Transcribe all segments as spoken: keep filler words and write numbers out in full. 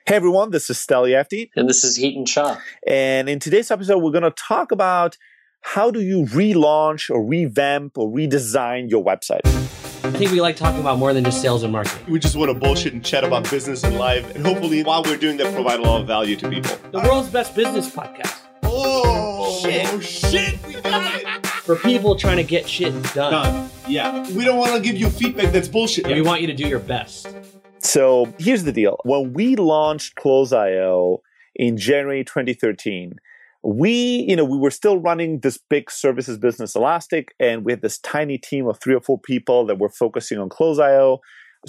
Hey everyone, this is Steli Efti. And this is Heaton Shah. And in today's episode, we're going to talk about how do you relaunch or revamp or redesign your website. I think we like talking about more than just sales and marketing. We just want to bullshit and chat about business and life. And hopefully, while we're doing that, provide a lot of value to people. The world's best business podcast. Oh, shit. Oh, shit. We got it. For people trying to get shit done. Done. Yeah. We don't want to give you feedback that's bullshit. Yeah, we want you to do your best. So here's the deal. When we launched Close dot I O in January twenty thirteen, we, you know, we were still running this big services business, Elastic, and we had this tiny team of three or four people that were focusing on Close dot I O.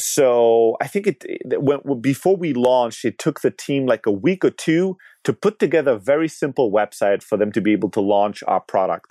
So I think it, when, before we launched, it took the team like a week or two to put together a very simple website for them to be able to launch our product.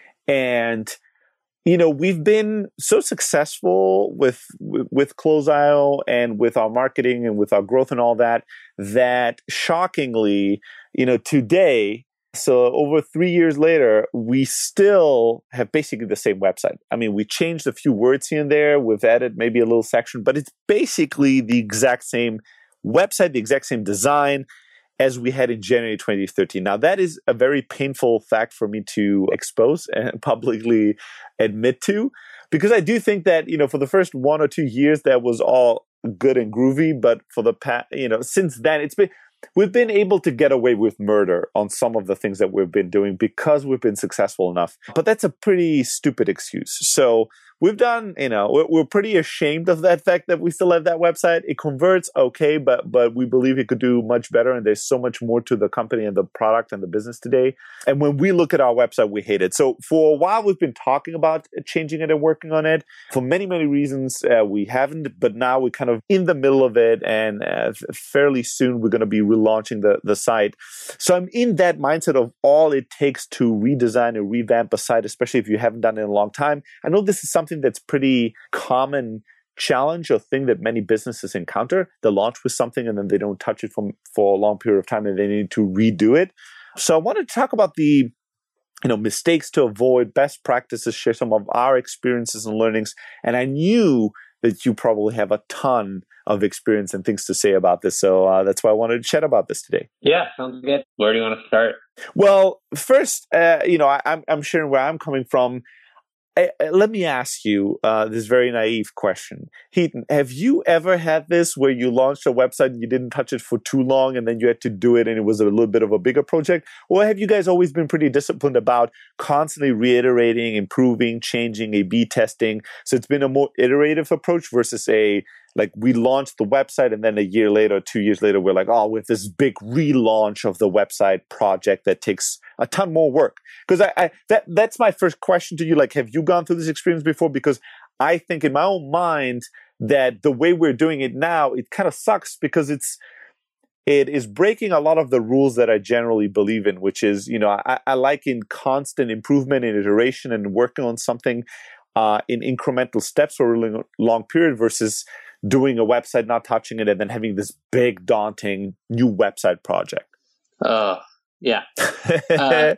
And you know, we've been so successful with with Close dot I O and with our marketing and with our growth and all that, that shockingly, you know, today, so over three years later, we still have basically the same website. I mean, we changed a few words here and there. We've added maybe a little section, but it's basically the exact same website, the exact same design as we had in January twenty thirteen. Now, that is a very painful fact for me to expose and publicly admit to, because I do think that, you know, for the first one or two years, that was all good and groovy. But for the past, you know, since then, it's been, we've been able to get away with murder on some of the things that we've been doing because we've been successful enough. But that's a pretty stupid excuse. So we've done, you know, we're, we're pretty ashamed of that fact that we still have that website. It converts okay, but but we believe it could do much better. And there's so much more to the company and the product and the business today. And when we look at our website, we hate it. So for a while, we've been talking about changing it and working on it. For many, many reasons, uh, we haven't. But now we're kind of in the middle of it. And uh, fairly soon, we're going to be relaunching the, the site. So I'm in that mindset of all it takes to redesign and revamp a site, especially if you haven't done it in a long time. I know this is something Something that's pretty common challenge or thing that many businesses encounter. They launch with something and then they don't touch it for, for a long period of time and they need to redo it. So I wanted to talk about the you know mistakes to avoid, best practices, share some of our experiences and learnings. And I knew that you probably have a ton of experience and things to say about this. So uh, that's why I wanted to chat about this today. Yeah, sounds good. Where do you want to start? Well, first, uh, you know, I, I'm, I'm sharing where I'm coming from. I, I, let me ask you uh, this very naive question. Heaton, have you ever had this where you launched a website and you didn't touch it for too long and then you had to do it and it was a little bit of a bigger project? Or have you guys always been pretty disciplined about constantly reiterating, improving, changing, A B testing? So it's been a more iterative approach versus a, like we launched the website and then a year later, two years later, we're like, oh, with this big relaunch of the website project that takes a ton more work. Because I, I that that's my first question to you. Like, have you gone through this experience before? Because I think in my own mind that the way we're doing it now, it kind of sucks because it's it is breaking a lot of the rules that I generally believe in, which is, you know, I, I like in constant improvement and iteration and working on something uh, in incremental steps for a really long period versus doing a website, not touching it, and then having this big, daunting new website project. Oh, uh, yeah. uh,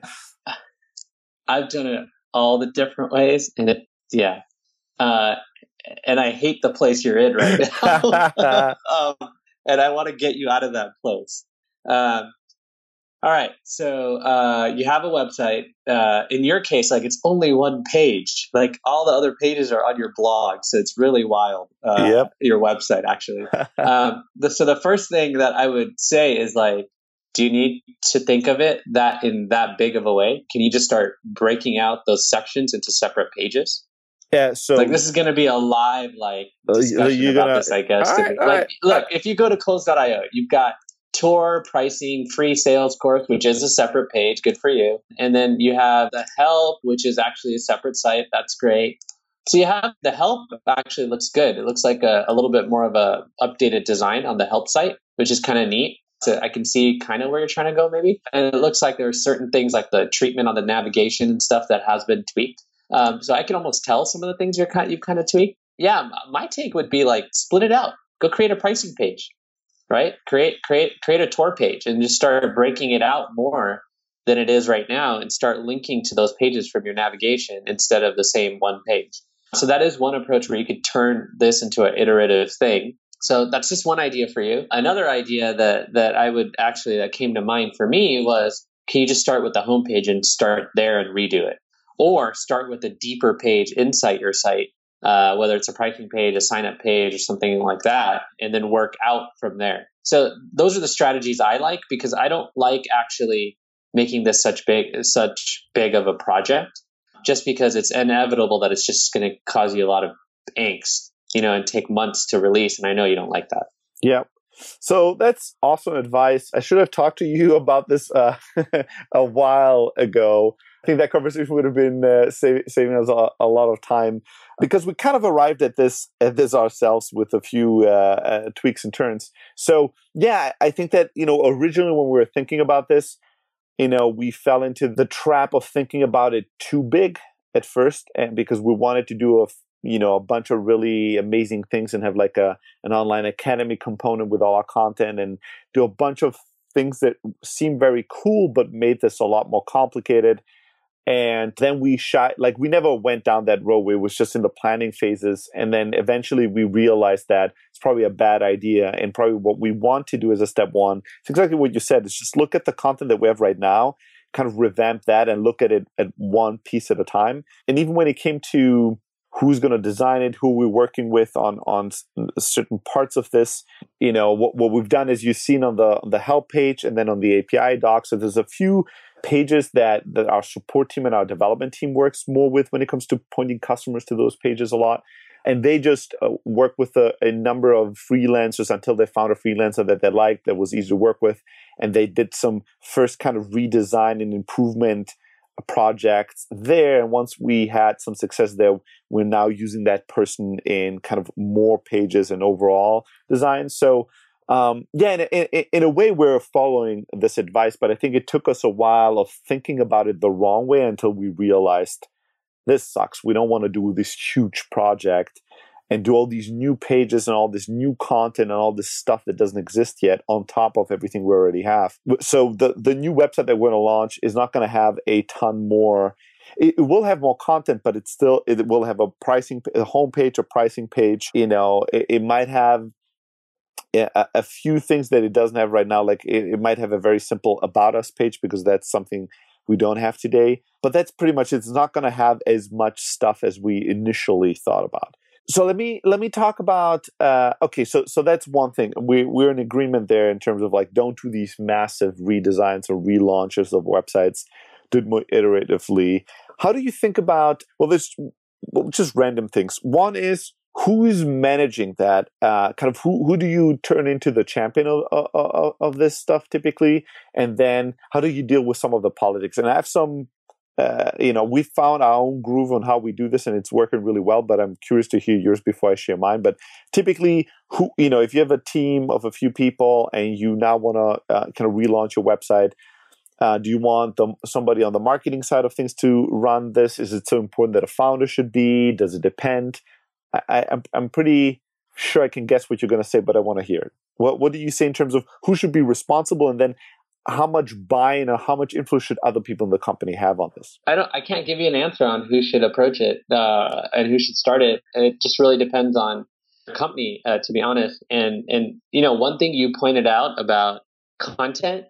I've done it all the different ways, and it, yeah. Uh, and I hate the place you're in right now. um, and I want to get you out of that place. Um, all right. So uh, you have a website. Uh, in your case, like it's only one page. Like all the other pages are on your blog. So it's really wild. Uh, yep. Your website, actually. um, the, so the first thing that I would say is like, do you need to think of it that in that big of a way? Can you just start breaking out those sections into separate pages? Yeah. So like this is going to be a live like discussion uh, about gonna, this, I guess. Right, like, right, look, right. If you go to Close dot I O, you've got tour, pricing, free sales course, which is a separate page. Good for you. And then you have the help, which is actually a separate site. That's great. So you have the help actually looks good. It looks like a, a little bit more of a updated design on the help site, which is kind of neat. So I can see kind of where you're trying to go maybe. And it looks like there are certain things like the treatment on the navigation and stuff that has been tweaked. Um, so I can almost tell some of the things you're kind, you've kind of tweaked. Yeah, my take would be like split it out. Go create a pricing page, right? Create create create a tour page and just start breaking it out more than it is right now and start linking to those pages from your navigation instead of the same one page. So that is one approach where you could turn this into an iterative thing. So that's just one idea for you. Another idea that that I would actually that came to mind for me was, can you just start with the homepage and start there and redo it? Or start with a deeper page inside your site, uh, whether it's a pricing page, a sign up page, or something like that, and then work out from there. So those are the strategies I like, because I don't like actually making this such big, such big of a project, just because it's inevitable that it's just going to cause you a lot of angst, you know, and take months to release. And I know you don't like that. Yeah. So that's awesome advice. I should have talked to you about this uh, a while ago. I think that conversation would have been uh, save, saving us a, a lot of time, because we kind of arrived at this at this ourselves with a few uh, uh, tweaks and turns. So yeah, I think that, you know, originally when we were thinking about this, you know, we fell into the trap of thinking about it too big at first, and because we wanted to do a you know, a bunch of really amazing things and have like a an online academy component with all our content and do a bunch of things that seem very cool, but made this a lot more complicated. And then we shy, like we never went down that road. It was just in the planning phases. And then eventually we realized that it's probably a bad idea. And probably what we want to do as a step one, it's exactly what you said, is just look at the content that we have right now, kind of revamp that and look at it at one piece at a time. And even when it came to who's going to design it, who we're working with on on certain parts of this, you know, what, what we've done is you've seen on the on the help page and then on the A P I doc. So there's a few pages that, that our support team and our development team works more with when it comes to pointing customers to those pages a lot. And they just uh, work with a, a number of freelancers until they found a freelancer that they liked, that was easy to work with. And they did some first kind of redesign and improvement projects there. And once we had some success there, we're now using that person in kind of more pages and overall design. So um, yeah, in, in, in a way, we're following this advice, but I think it took us a while of thinking about it the wrong way until we realized this sucks. We don't want to do this huge project and do all these new pages and all this new content and all this stuff that doesn't exist yet on top of everything we already have. So the, the new website that we're going to launch is not going to have a ton more. It, it will have more content, but it's still, it will have a pricing, a homepage, a pricing page. You know, it, it might have a, a few things that it doesn't have right now. Like it, it might have a very simple about us page, because that's something we don't have today. But that's pretty much, it's not going to have as much stuff as we initially thought about. So let me let me talk about uh, okay. So so that's one thing. We we're in agreement there in terms of like, don't do these massive redesigns or relaunches of websites. Do it more iteratively. How do you think about? Well, there's well, just random things. One is, who is managing that? Uh, kind of who who do you turn into the champion of, of of this stuff typically? And then how do you deal with some of the politics? And I have some. Uh, you know, we found our own groove on how we do this, and it's working really well. But I'm curious to hear yours before I share mine. But typically, who you know, if you have a team of a few people and you now want to uh, kind of relaunch your website, uh, do you want the, somebody on the marketing side of things to run this? Is it so important that a founder should be? Does it depend? I, I, I'm I'm pretty sure I can guess what you're going to say, but I want to hear it. What What do you say in terms of who should be responsible, and then how much buy-in or how much influence should other people in the company have on this? I don't. I can't give you an answer on who should approach it uh, and who should start it. It just really depends on the company, uh, to be honest. And and you know, one thing you pointed out about content,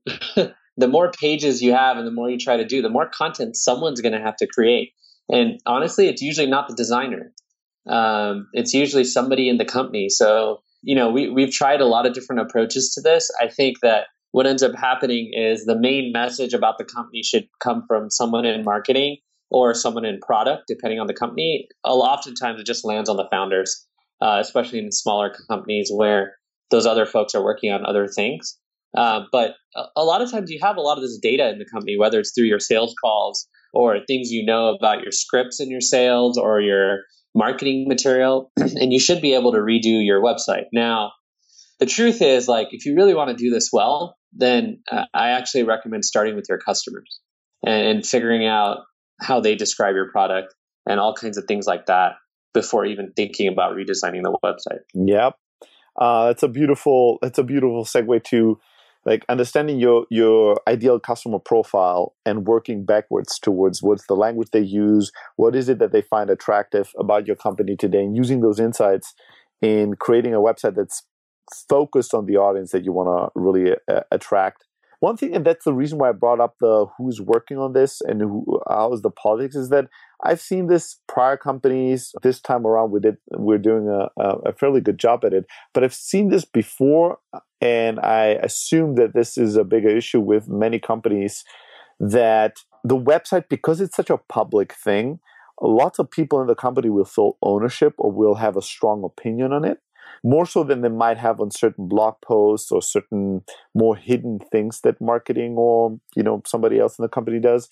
the more pages you have and the more you try to do, the more content someone's going to have to create. And honestly, it's usually not the designer. Um, it's usually somebody in the company. So you know, we we've tried a lot of different approaches to this. I think that what ends up happening is the main message about the company should come from someone in marketing or someone in product, depending on the company. Oftentimes it just lands on the founders, uh, especially in smaller companies where those other folks are working on other things. Uh, but a, a lot of times you have a lot of this data in the company, whether it's through your sales calls or things you know about your scripts in your sales or your marketing material, and you should be able to redo your website. Now, the truth is, like, if you really want to do this well, then uh, I actually recommend starting with your customers and, and figuring out how they describe your product and all kinds of things like that before even thinking about redesigning the website. Yep, uh, that's a beautiful. That's a beautiful segue to like understanding your your ideal customer profile and working backwards towards what's the language they use, what is it that they find attractive about your company today, and using those insights in creating a website that's focused on the audience that you want to really uh, attract. One thing, and that's the reason why I brought up the who's working on this and who, how is the politics, is that I've seen this prior companies. This time around, we did we're doing a, a fairly good job at it. But I've seen this before, and I assume that this is a bigger issue with many companies. That the website, because it's such a public thing, lots of people in the company will feel ownership or will have a strong opinion on it. More so than they might have on certain blog posts or certain more hidden things that marketing or, you know, somebody else in the company does.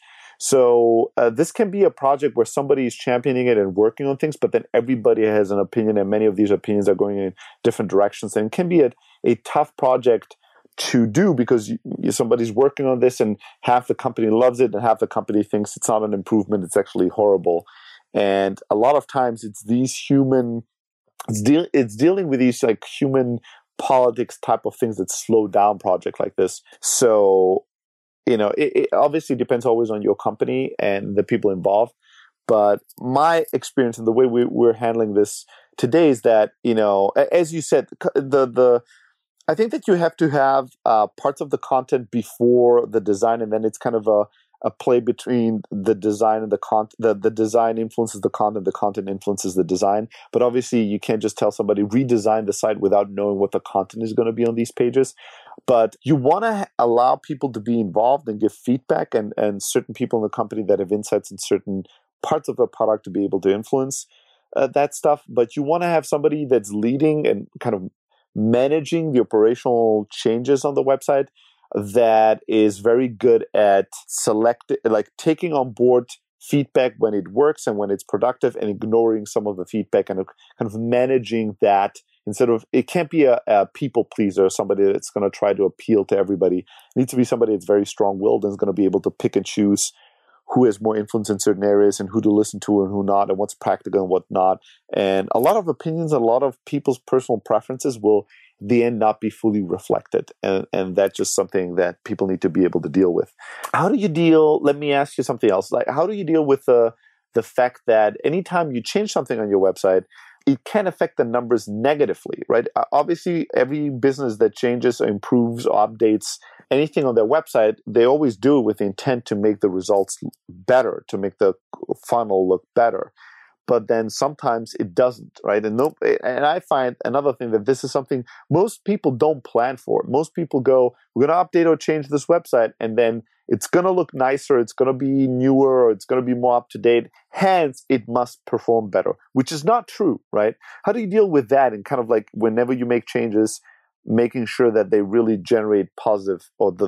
So uh, this can be a project where somebody is championing it and working on things, but then everybody has an opinion, and many of these opinions are going in different directions. And it can be a, a tough project to do because you, you, somebody's working on this and half the company loves it and half the company thinks it's not an improvement, it's actually horrible. And a lot of times it's these human It's, deal, it's dealing with these like human politics type of things that slow down project like this. So, you know, it, it obviously depends always on your company and the people involved. But my experience and the way we, we're handling this today is that, you know, as you said, the the I think that you have to have uh, parts of the content before the design, and then it's kind of a a play between the design and the content. The, the design influences the content, the content influences the design. But obviously, you can't just tell somebody redesign the site without knowing what the content is going to be on these pages. But you want to ha- allow people to be involved and give feedback, and, and certain people in the company that have insights in certain parts of the product to be able to influence uh, that stuff. But you want to have somebody that's leading and kind of managing the operational changes on the website that is very good at select, like taking on board feedback when it works and when it's productive, and ignoring some of the feedback and kind of managing that instead of, it can't be a, a people pleaser, somebody that's going to try to appeal to everybody. It needs to be somebody that's very strong-willed and is going to be able to pick and choose who has more influence in certain areas and who to listen to and who not, and what's practical and what not. And a lot of opinions, a lot of people's personal preferences will in the end not be fully reflected. And, and that's just something that people need to be able to deal with. How do you deal, let me ask you something else. Like, how do you deal with the, the fact that anytime you change something on your website, it can affect the numbers negatively, right? Obviously, every business that changes or improves or updates anything on their website, they always do it with the intent to make the results better, to make the funnel look better. But then sometimes it doesn't, right? And no, and I find another thing that this is something most people don't plan for. Most people go, we're going to update or change this website, and then it's going to look nicer, it's going to be newer, or it's going to be more up to date. Hence, it must perform better, which is not true, right? How do you deal with that? And kind of like whenever you make changes, making sure that they really generate positive, or the